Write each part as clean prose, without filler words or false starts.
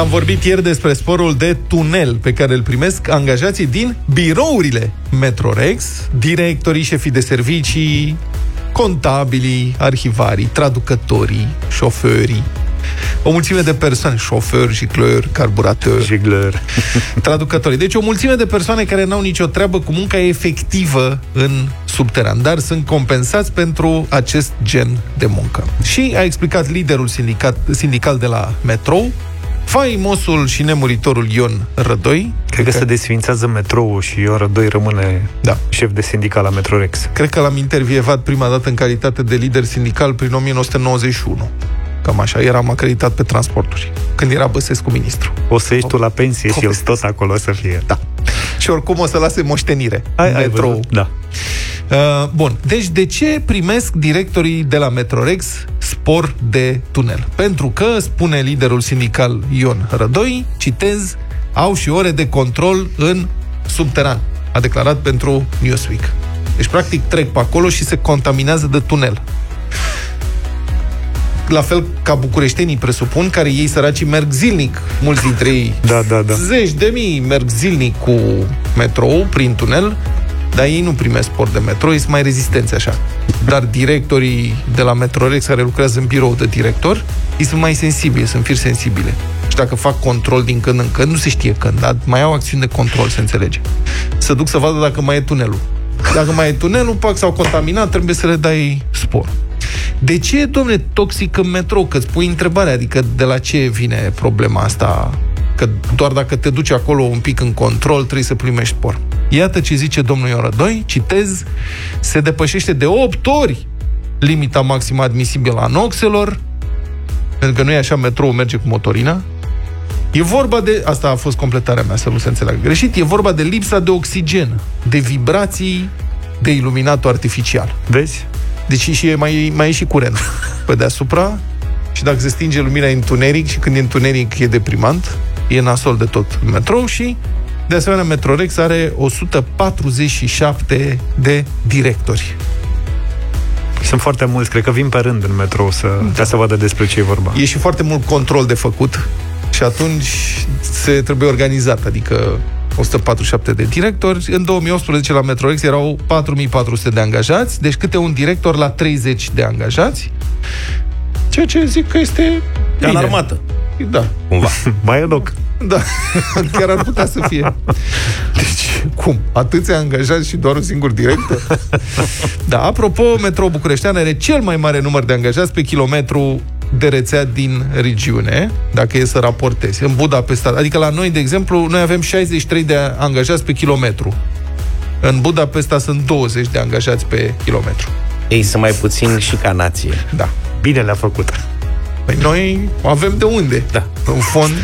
Am vorbit ieri despre sporul de tunel pe care îl primesc angajații din birourile Metrorex, directorii, șefii de servicii, contabilii, arhivarii, traducătorii, șoferii, o mulțime de persoane, șoferi, jigleri, carburatori, traducătorii. Deci o mulțime de persoane care n-au nicio treabă cu munca efectivă în subteran, dar sunt compensați pentru acest gen de muncă. Și a explicat liderul sindical de la Metrou, faimosul și nemuritorul Ion Rădoi. Cred că se desființează Metrou și Ion Rădoi rămâne șef de sindical la Metrorex. Cred că l-am intervievat prima dată în calitate de lider sindical prin 1991. Cam așa, eram acreditat pe transporturi, când era Băsescu ministru. O să ieși tu la pensie și el tot acolo o să fie. Da. Și oricum o să lase moștenire. Metrou. Da. Bun, deci de ce primesc directorii de la Metrorex spor de tunel? Pentru că, spune liderul sindical Ion Rădoi, citez, au și ore de control în subteran, a declarat pentru Newsweek. Deci, practic, trec pe acolo și se contaminează de tunel. La fel ca bucureștenii, presupun, care ei săracii merg zilnic, mulți dintre ei. Da. Zeci de mii merg zilnic cu metrou prin tunel, dar ei nu primesc spor de metrou, ei sunt mai rezistenți așa. Dar directorii de la Metrorex care lucrează în birou de director, ei sunt mai sensibili, sunt firi sensibile. Și dacă fac control din când în când, nu se știe când, dar mai au acțiuni de control, se înțelege. Se duc să vadă dacă mai e tunelul. Dacă mai e tunelul, pac, s-au contaminat, trebuie să le dai spor. De ce e, domne, toxic în metrou? Că îți pui întrebarea, adică de la ce vine problema asta? Că doar dacă te duci acolo un pic în control, trebuie să primești spor. Iată ce zice domnul Ion Rădoi, citez, se depășește de 8 ori limita maximă admisibilă a noxelor, pentru că nu e așa, metrou merge cu motorina. E vorba de, asta a fost completarea mea, să nu se înțeleagă greșit, e vorba de lipsa de oxigen, de vibrații, de iluminatul artificial. Vezi? Deci și mai e și curent pe deasupra și dacă se stinge lumina în întuneric și când e întuneric e deprimant, e nasol de tot în metrou. Și de asemenea Metrorex are 147 de directori. Sunt foarte mulți, cred că vin pe rând în metrou ca să vadă despre ce e vorba. E și foarte mult control de făcut și atunci se trebuie organizat, adică 147 de directori. În 2018 la Metrorex erau 4400 de angajați, deci câte un director la 30 de angajați, ceea ce zic că este ca în armată. Da. Cumva. Mai e loc. Da, chiar ar putea să fie. Deci, cum? Atâția angajați și doar un singur director? Da, apropo, Metrou Bucureștean are cel mai mare număr de angajați pe kilometru de rețea din regiune, dacă e să raportezi. În Budapesta, adică la noi, de exemplu, noi avem 63 de angajați pe kilometru. În Budapesta sunt 20 de angajați pe kilometru. Ei sunt mai puțini și ca nație. Da. Bine le-a făcut. Păi noi avem de unde. Da. În fond,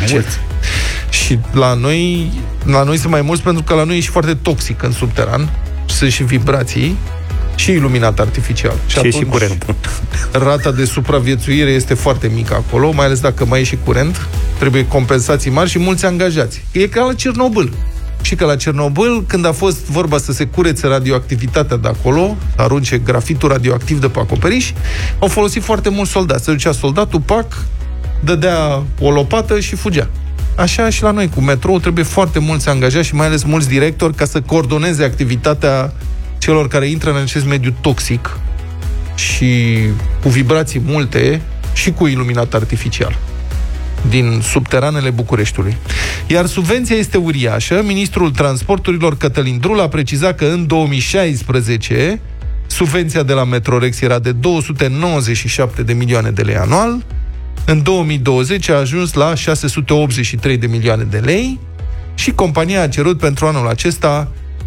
și la noi sunt mai mulți pentru că la noi e și foarte toxic în subteran. Sunt și vibrații și iluminat artificial. Și e și curent. Rata de supraviețuire este foarte mică acolo, mai ales dacă mai e și curent. Trebuie compensații mari și mulți angajați. E ca la Cernobâl. Și că la Cernobâl, când a fost vorba să se curețe radioactivitatea de acolo, arunce grafitul radioactiv de pe acoperiș, au folosit foarte mulți soldați. Se ducea soldatul, pac, dădea o lopată și fugea. Așa și la noi cu metrou trebuie foarte mulți angajați și mai ales mulți directori ca să coordoneze activitatea celor care intră în acest mediu toxic și cu vibrații multe și cu iluminat artificial din subteranele Bucureștiului. Iar subvenția este uriașă. Ministrul Transporturilor Cătălin Drul a precizat că în 2016 subvenția de la Metrorex era de 297 de milioane de lei anual. În 2020 a ajuns la 683 de milioane de lei și compania a cerut pentru anul acesta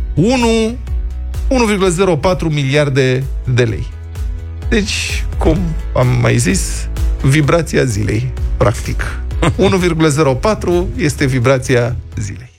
1,04 miliarde de lei. Deci, cum am mai zis, vibrația zilei, practic. 1,04 este vibrația zilei.